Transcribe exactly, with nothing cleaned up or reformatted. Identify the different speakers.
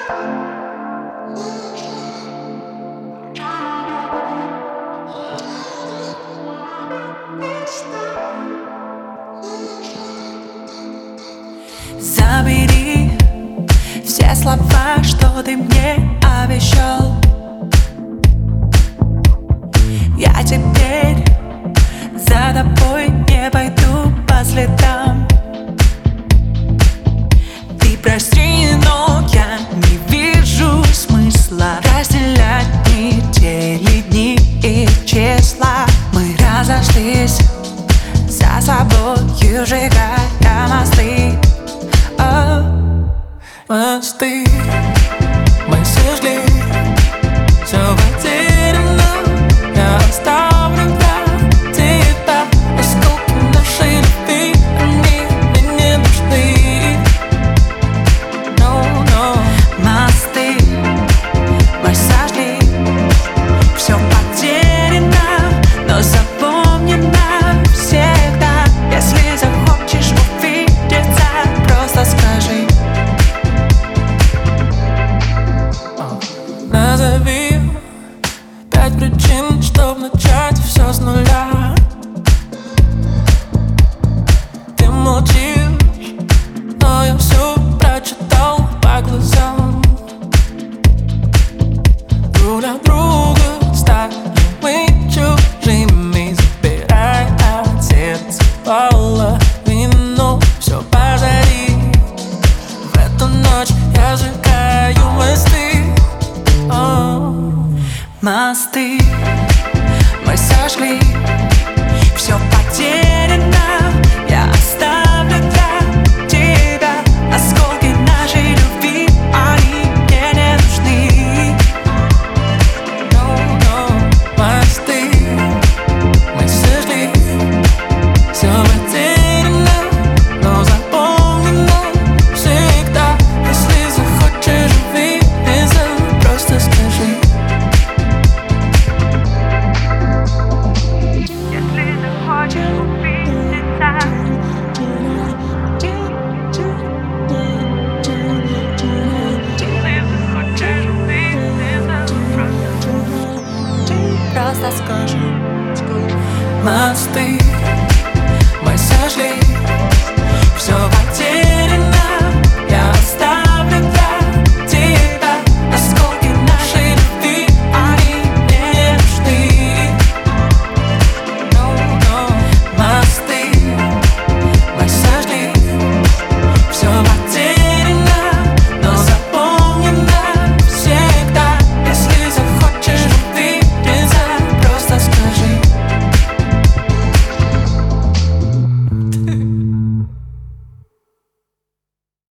Speaker 1: Забери все слова, что ты мне обещал. Я теперь за тобой не пойду по следам. Ты прости, но я не вижу смысла разделять недели, дни и числа. Мы разошлись, за собою сжигая мосты. Мосты, мы сожгли, все потеряно. Я оставлю для тебя осколки нашей любви. Они мне не нужны. No, no. Мосты мы сожгли, все потеряно, но запомни навсегда. Если захочешь увидеться, просто скажи. Назови пять причин, чтоб начать все с нуля. Ты молчишь.